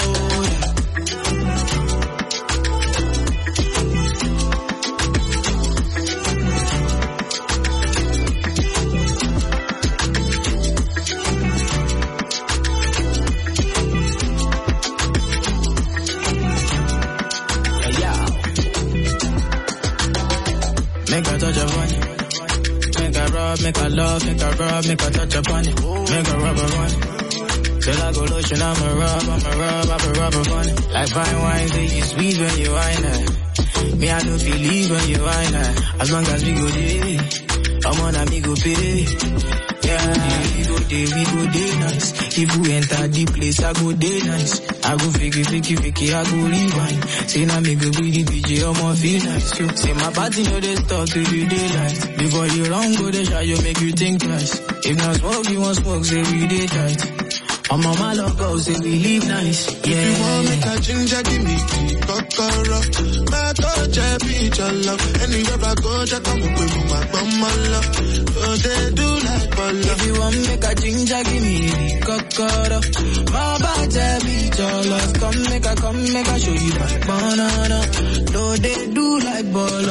Make a touch upon it. Make a rub, make a love, make a rub, make a touch upon it. Make a rub upon it. Till I go lotion, I'm a rub, I'm a rub, I'm a rub upon it. Like fine wine, say you sweet when you wine it. Me, I don't believe when you wine it. As long as we go day, I'm on a me go pay. Yeah, we go day, we go day nice. If we enter the place, I go day nice. I go fiki, fiki, fiki, I go rewind. Say now me go be the D J, I'm on feel nice. You say my party know they start to the daylight. Before you run, go the shot, you make you think twice. If not smoke, you want smoke, say we day tight. I'm on my love go, say we live nice. Yeah. If you want make a ginger, give me the kokoro. My touch, I be your love. Anywhere I go, just come up with my bum, my love. Don't they do like bala? If you want make a ginger, give me the kokoro. My body, I be your love. Come make a, come make a show you my banana. Don't they do like bala?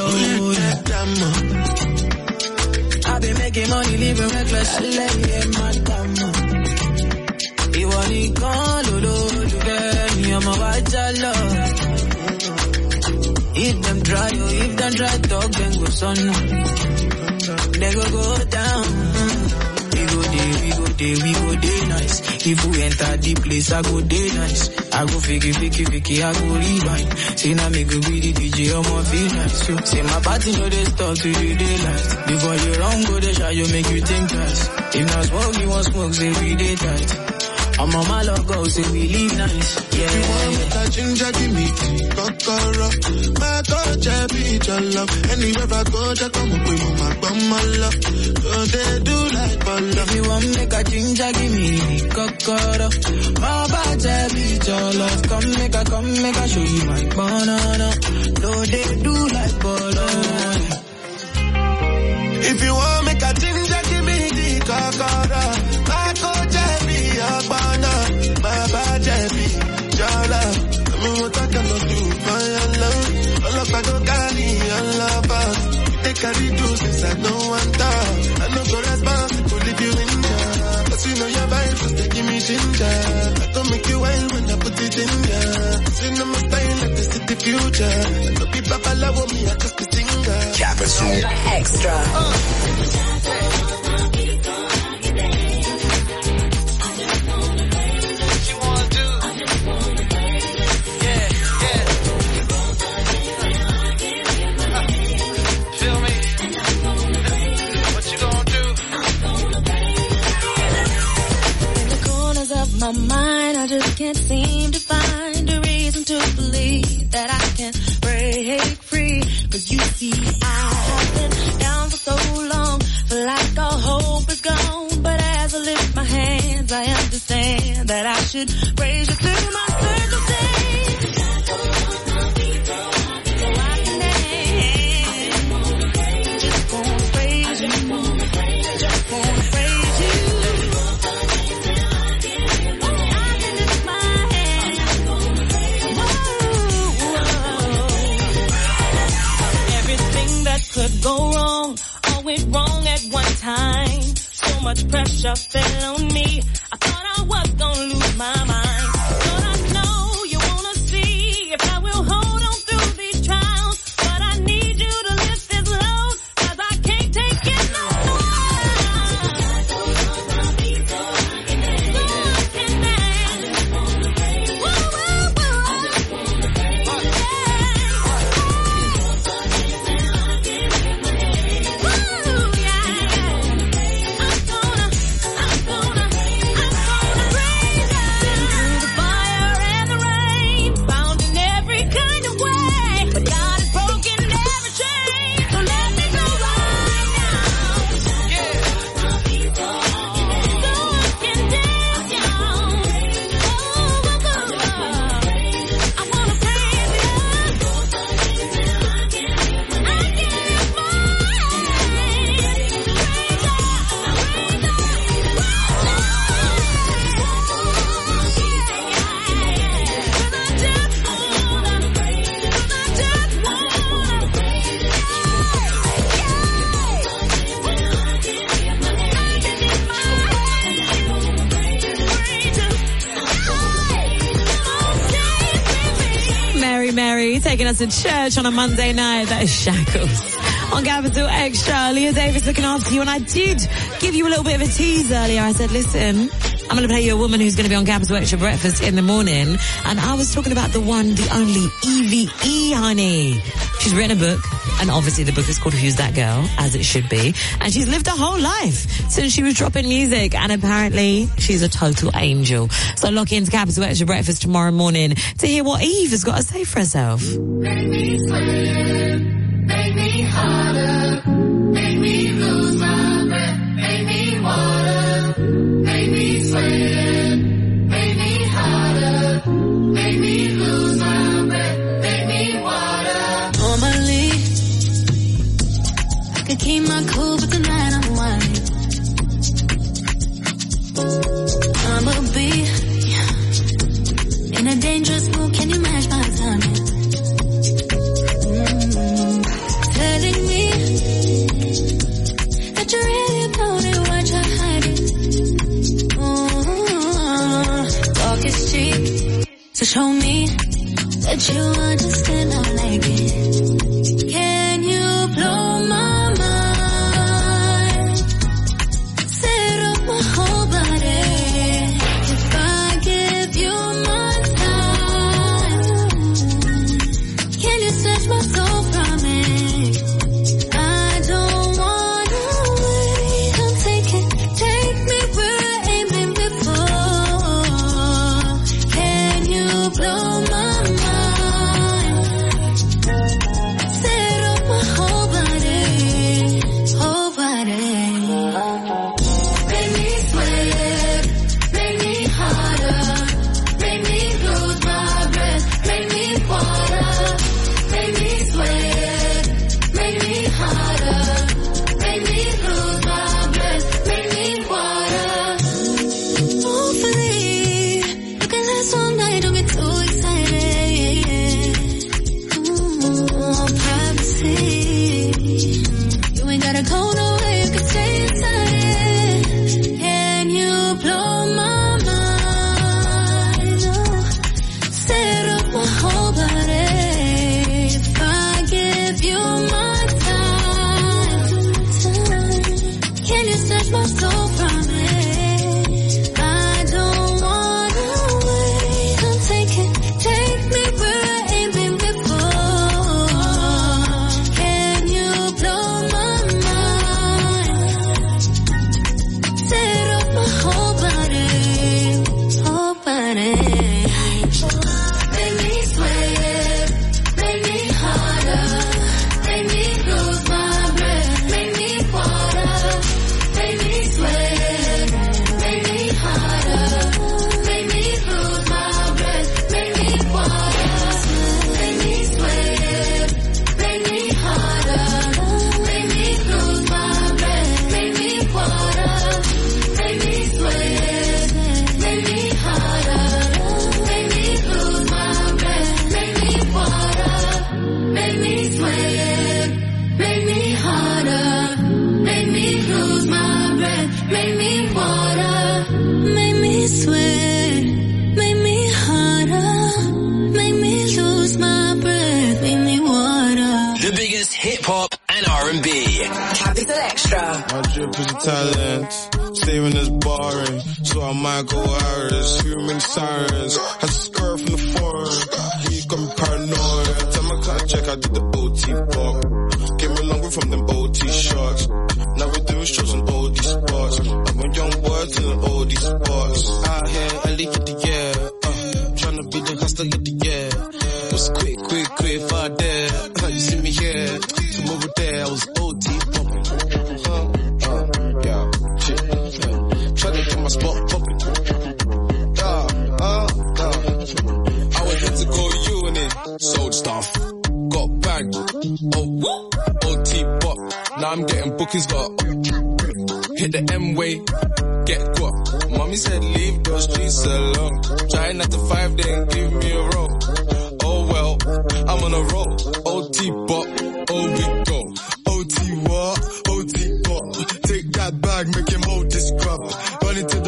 I be making money, living reckless. I lay in my dama. Ìwọ nìkan lòlójú bẹ́ẹ̀ ni ọmọ wa já lọ. If them try, oh, if them try talk, then go son. They go go down. We go day, we go day, we go day nice. If we enter the place, I go day nice. I go fiki, fiki, fiki, I go rewind. Say now me go be the D J, I'm on feel nice. You say my party know they start to the daylight. Before you run, go the shot, you make you think twice. If not smoke, you want smoke, say we day tight. I'm on my logo, say we live nice. Yeah. You want me to ginger, give me the kokoro. My touch, I be your love. Anywhere I go, just come up with my bum, my love. Don't they do like bala? If you want make a ginger, give me the kokoro. My body, I be your love. Come make a, come make a show you my banana. Don't they do like bala? If you want make a ginger, give me the kokoro. My coach, I be your banana. My body, I be your love. I mean, what I cannot do for your love. All of I go carry your love us. You take carry do since I don't want that. I know go responsible if you in there. Cause you know your vibes, just they give me ginger. I don't make you wild when I put it in there. See no my style like this is the future. I don't be babala with me, I just be singer. Capital Extra. Uh. My mind, I just can't seem to find a reason to believe that I can break free. Cause you see, I have been down for so long, feel like all hope is gone. But as I lift my hands, I understand that I should raise you through my circumstance. Just gonna praise you, just gonna praise you. Could go wrong, all went wrong at one time. So much pressure fell on me. I thought I was gonna lose my mind. But I know you wanna see if I will hold on through these trials. But I need you to lift this load, cause I can't take it no more. Perry taking us to church on a Monday night. That is Shackles. On Capital Extra, Leah Davis looking after you. And I did give you a little bit of a tease earlier. I said, listen, I'm going to play you a woman who's going to be on Capital Extra Breakfast in the morning. And I was talking about the one, the only Evie E, honey. She's written a book. And obviously the book is called Who's That Girl, as it should be. And she's lived her whole life since she was dropping music. And apparently she's a total angel. So lock into Capital Extra Breakfast tomorrow morning to hear what Eve has got to say for herself. Make me sweat, make me harder, make me lose my breath, make me water, make me sweat, make me harder, make me lose my breath, make me water. Normally, I could keep my cool, but tonight I'm wild. I'ma be in a dangerous mood, can you match my timing? Mm-hmm. Telling me that you really about it, what you're hiding. Mm-hmm. Talk is cheap, so show me that you understand I like it. Can you blow my mind? Set up my whole body. If I give you my time, can you snatch my soul from me? I don't wanna wait. Come take it, take me where I ain't been before. Can you blow my mind? Set up my whole body, whole body. Make me sweat, make me harder, make me lose my breath, make me water, make me sweat, make me harder, make me lose my breath, make me water. Hopefully, you can last all night, don't get too excited. Ooh, privacy. You ain't gotta go nowhere, you can stay inside it. Can you blow my mind? Oh, set up my whole body. If I give you my time, can you snatch my soul from me? I don't wanna wait. Come take it, take me where I ain't been before. Can you blow my mind? Set up my whole body, whole body. Make me sweat, make me harder, make me lose my breath, make me water, make me sweat, make me harder, make me lose my breath, make me water, make me sweat, make me harder, make me lose my breath, make me water, make me sweat, make me harder, make me lose my breath, make me water, make me sweat, make me harder, make me lose my breath, make me water, make me sweat, make me harder, make me lose my breath, make me water. The biggest hip hop and R and B. Capital Extra. My drip is a talent, saving is boring, so I might go Harris, human sirens, had to skirt from the forest, he got me paranoid, time I can't check, I did the O T pop, came along with from them O T shots, now we're doing shows on all these spots, I'm a young boy telling all these spots, out here, early in the year, uh, trying to be the hustler of the year, was quick, quick, quick, far there, uh, you see me here, from over there, I was O T popping, uh, uh, yeah, shit, yeah. Trying to get my spot popping, yeah, uh, uh, I was meant to go uni, sold stuff, got bagged, oh, O T bot, now I'm getting bookings, got, hit the M-way, get got, mommy said leave those streets alone, try not to five, they ain't give me a roll, oh well, I'm on a roll, O T bot, oh we go, O T what, O T bot, take that bag, make him hold this crap, run into the plug,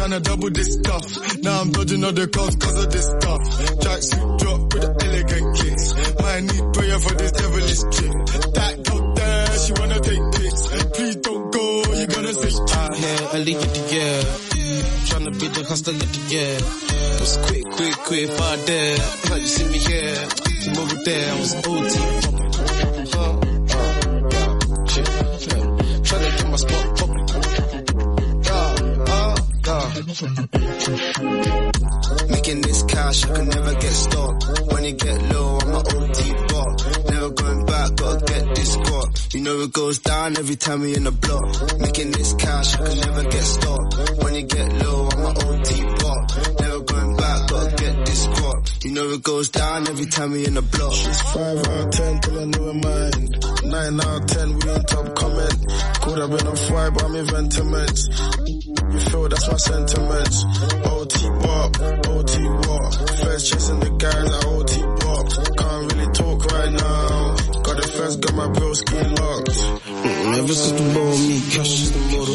tryna double this stuff. Now I'm dodging all the calls cause of this stuff. Tracksuit drop with the elegant kicks. Might need prayer for this devilish chick. That girl there, she wanna take pics. Please don't go, you gotta say out here, early in the year. Tryna be the hustler of the year. Was quick, quick, quick, far there. Now you see me here, from over there, I was O T. Uh, uh, yeah, shit, yeah. Tryna get my spot poppin'. Making this cash, I can never get stopped. When you get low, I'm an O T bot. Never going back, gotta get this spot. You know it goes down every time we in the block. Making this cash, I can never get stopped. When you get low, I'm an O T bot. Never going back, gotta get this spot. You know it goes down every time we in the block. She's five out of ten till I know her mind. Nine out of ten, we on top comment. Could have been a five, but I'm in sentiments. You feel that's my sentiments. O T walk, O T walk. First chasing the guys like O T walk. Can't really talk right now. Got the first, got my bill skin locked. Mm-mm, ever since the ball, me, cash is the model.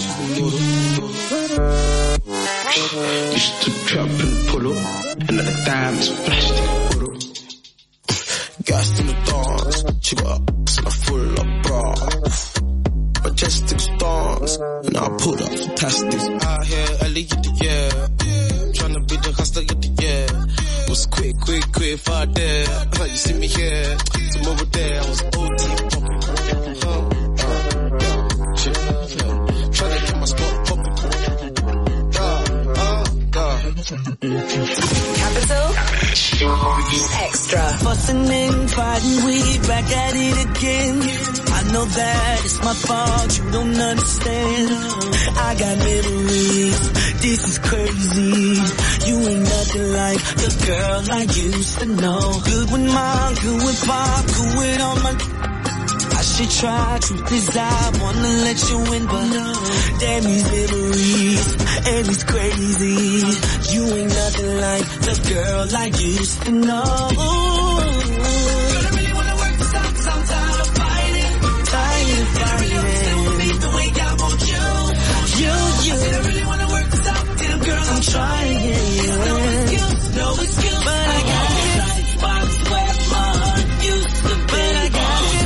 Used to trap and pull up, and at the time it's plastic pull up. Gas in the dance, she got ups and I full up bra. Majestic stance, and I put up fantastic. Out here, early in the year, tryna be the hustler of the year. Was quick, quick, quick, far there. Now you see me here, from over there, I was O T popping. Uh, uh, yeah, shit, yeah. Tryna get my spot popping. Uh, uh, uh. Capital Extra. Fussing and fighting, we back at it again. I know that it's my fault, you don't understand. I got memories, this is crazy. You ain't nothing like the girl I used to know. Good with mom, good with pop, good with all my... I should try, truth is I wanna let you in, but damn these memories, and it's crazy. You ain't nothing like the girl I used to know. But I really wanna work this out, cause I'm tired of fighting. Fighting, fighting. I really stay with me the way I want you. You, you. I said I really wanna work this out, damn girl, I'm trying. There's no excuse, no excuse, but I got it. Right spots where my heart used to be. But I got it.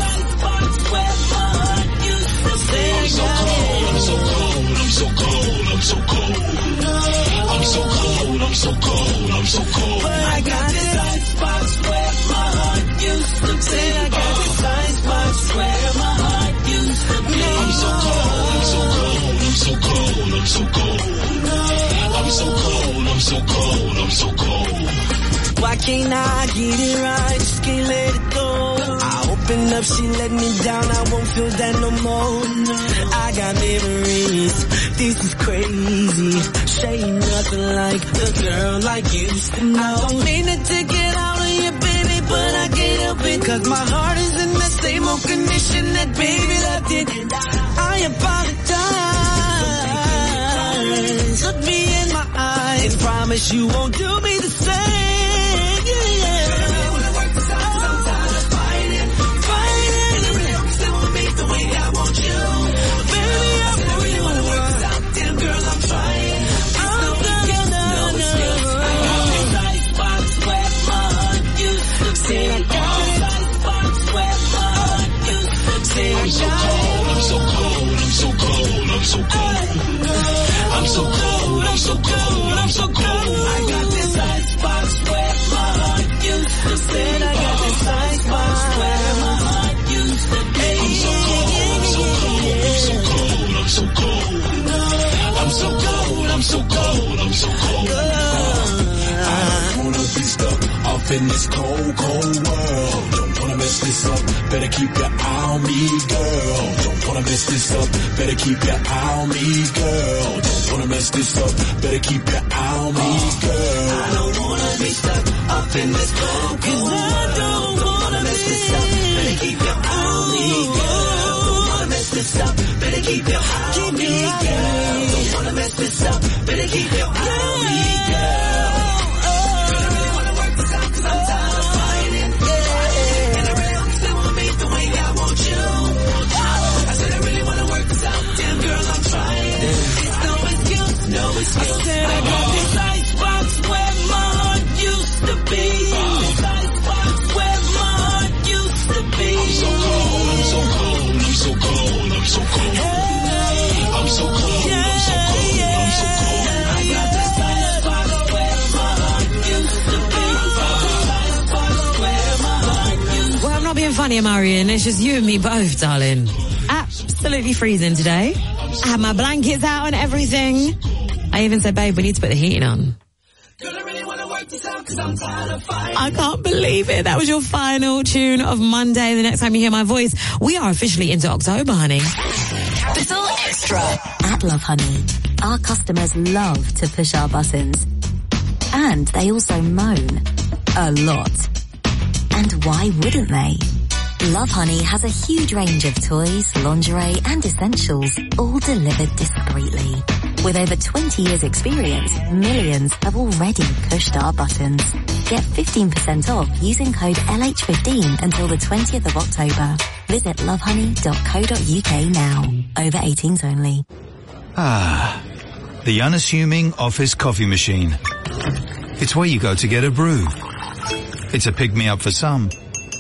I'm so cold, I'm so cold, I'm so cold. I'm so cold, I'm so cold, I'm so cold. But I got this ice spots where my heart used to be. I got this ice spots where my heart used to be. I'm so cold, I'm so cold, I'm so cold, I'm so cold. I'm so cold, I'm so cold, I'm so cold. Why can't I get it right? Just can't let it go. I open up, she let me down. I won't feel that no more. I got memories. This is crazy. She ain't nothing like the girl I used to know. I don't mean it to get out of you, baby, but I can't help it. Cause my heart is in the same old condition that baby left it. I apologize. Look me in my eyes. Promise you won't do me the same. I'm so cold, I'm so cold, I'm so cold, I'm so cold. I'm so cold, I'm so cold, I'm so cold. I got this ice box where my heart used to sit. I got this ice box where my heart used to be. I'm so cold, I'm so cold, I'm so cold. I'm so cold, I'm so cold, I'm so cold. I don't wanna be stuck off in this cold, cold world. Don't wanna mess this up, better keep your eye on me, girl. Don't wanna mess this up, better keep your eye on me, girl. Don't wanna mess this up, better keep your eye on me, girl. I don't wanna be stuck up in this cold, cold world. I don't wanna mess this up, better keep your eye on me, girl. Don't wanna mess this up, better keep your eye on me, girl. Don't wanna mess this up, better keep your eye on me, girl. I said not being funny, Marion. It's just you and me both, darling. Absolutely freezing today. I had my blankets out and everything. I even said, babe, we need to put the heating on. I can't believe it. That was your final tune of Monday. The next time you hear my voice, we are officially into October, honey. Capital Extra. At Love Honey, our customers love to push our buttons. And they also moan. A lot. And why wouldn't they? Love Honey has a huge range of toys, lingerie and essentials, all delivered discreetly. With over twenty years experience, millions have already pushed our buttons. Get fifteen percent off using code L H fifteen until the twentieth of October. Visit love honey dot co dot U K now. Over eighteens only. Ah, the unassuming office coffee machine. It's where you go to get a brew. It's a pick-me-up for some.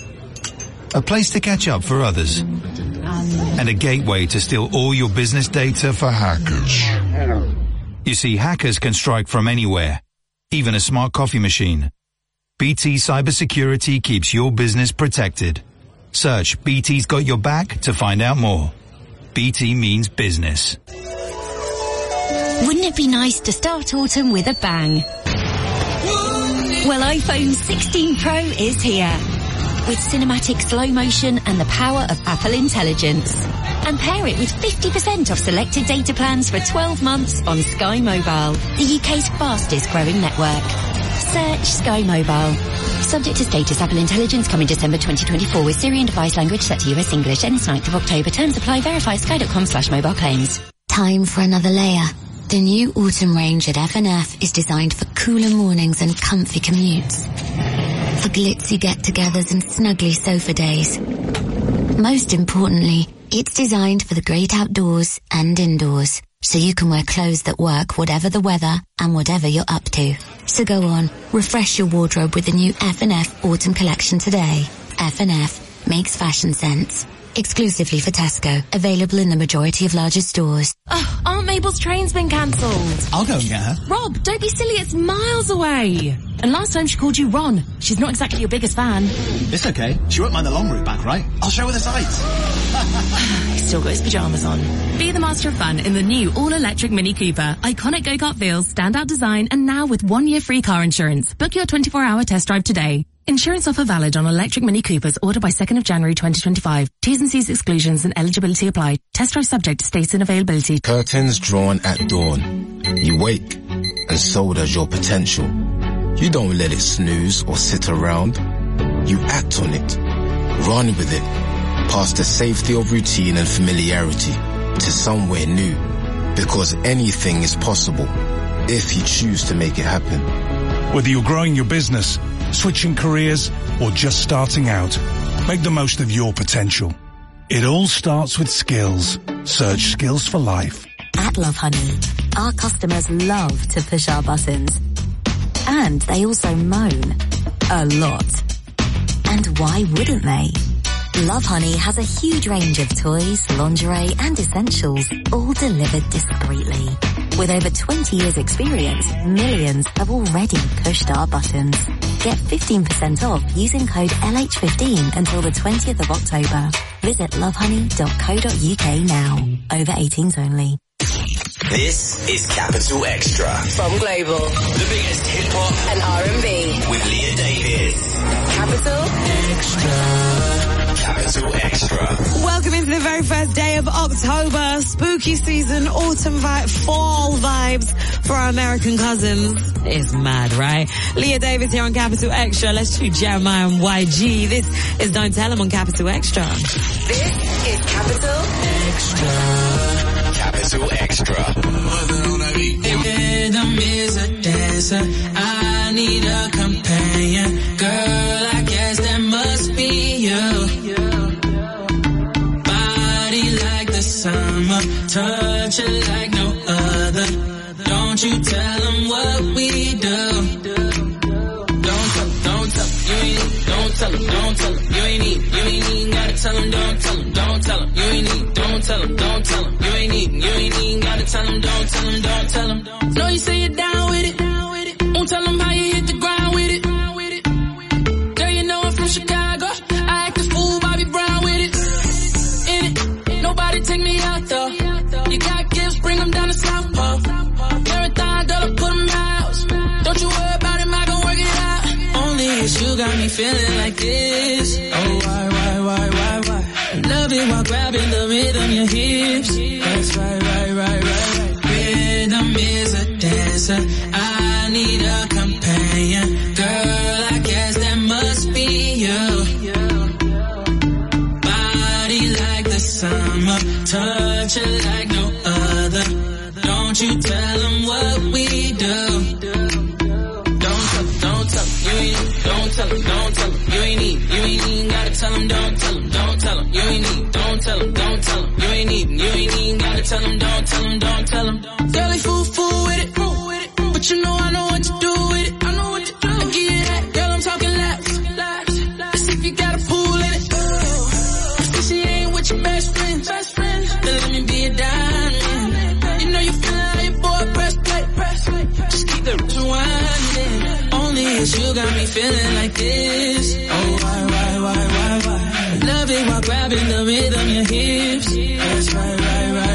A place to catch up for others. And a gateway to steal all your business data for hackers. You see, hackers can strike from anywhere, even a smart coffee machine. B T Cybersecurity keeps your business protected. Search B T's Got Your Back to find out more. B T means business. Wouldn't it be nice to start autumn with a bang? Well, iPhone sixteen Pro is here. With cinematic slow motion and the power of Apple Intelligence. And pair it with fifty percent off selected data plans for twelve months on Sky Mobile, the U K's fastest growing network. Search Sky Mobile. Subject to status, Apple Intelligence coming December twenty twenty-four with Syrian device language set to U S English. Ends ninth of October. Terms apply. Verify sky.com slash mobile claims. Time for another layer. The new autumn range at F and F is designed for cooler mornings and comfy commutes. For glitzy get-togethers and snuggly sofa days. Most importantly, it's designed for the great outdoors and indoors, so you can wear clothes that work whatever the weather and whatever you're up to. So go on, refresh your wardrobe with the new F and F Autumn Collection today. F and F makes fashion sense. Exclusively for Tesco. Available in the majority of larger stores. Oh, Aunt Mabel's train's been cancelled. I'll go and get her. Rob, don't be silly, it's miles away. And last time she called you Ron. She's not exactly your biggest fan. It's okay. She won't mind the long route back, right? I'll show her the sights. He's still got his pyjamas on. Be the master of fun in the new all-electric Mini Cooper. Iconic go-kart feels, standout design, and now with one-year free car insurance. Book your twenty-four hour test drive today. Insurance offer valid on electric Mini Coopers ordered by second of January twenty twenty-five. T's and C's exclusions and eligibility apply. Test drive subject to states and availability. Curtains drawn at dawn. You wake, and so does your potential. You don't let it snooze or sit around. You act on it. Run with it. Past the safety of routine and familiarity to somewhere new. Because anything is possible if you choose to make it happen. Whether you're growing your business, switching careers, or just starting out, make the most of your potential. It all starts with skills. Search Skills for Life. At Love Honey, our customers love to push our buttons. And they also moan. A lot. And why wouldn't they? Love Honey has a huge range of toys, lingerie and essentials, all delivered discreetly. With over twenty years experience, millions have already pushed our buttons. Get fifteen percent off using code L H fifteen until the twentieth of October. Visit love honey dot co dot U K now. Over eighteens only. This is Capital Extra. From Global. The biggest hip hop and R and B. With Leah Davis. Capital Extra. Capital Extra. Welcome into the very first day of October. Spooky season, autumn vibe, fall vibes for our American cousins. It's mad, right? Leah Davis here on Capital Extra. Let's do Jeremiah and Y G. This is Don't Tell Them on Capital Extra. This is Capital Extra. Capital Extra. Rhythm is a dancer. I need a companion. Girl, I guess that must be you. Body like the summer. Touch it like no other. Don't you tell them what we do. Don't tell them, don't tell them. You ain't, don't tell them, don't tell them. You ain't need, you ain't even gotta tell them, don't tell them, don't tell them. You ain't need, don't tell them, don't tell them. You ain't even, you ain't even gotta tell them, don't tell them, don't tell them. Know you say you're down with it. Won't tell them how you hit the ground with it. Girl, you know I'm from Chicago. I act a fool South Pole. Marathon, girl, I put 'em out. Don't you worry about him, I gon' work it out. Only it's you got me feeling like this. Oh, why, why, why, why, why? Love it while grabbing the rhythm, your hips. That's right, right, right, right, right. Rhythm is a dancer. I need a companion. Girl, I guess that must be you. Body like the summer, touch it like no other. Don't you tell them what we do. Don't tell them, don't tell them, you ain't, don't tell them, don't tell them, you ain't need, you ain't even gotta tell them, don't tell them, don't tell them, you ain't need, don't tell them, don't tell them, you ain't even, you ain't even gotta tell them, don't tell them, don't tell them. Girl, they fool, fool with it, fool with it, but you know I know what to do with it, I know what to do. I give you that, girl, I'm talking laps, laps. Let's see if you got a pool in it. If she ain't with your best friend, best friend, then let me be a diamond. You know you feeling how your boy press play, press play. Just keep the rewinding. Only it's you got me feeling like this. Oh, why, why, why, why, why? Love it while grabbing the rhythm, your hips. That's right, right, right.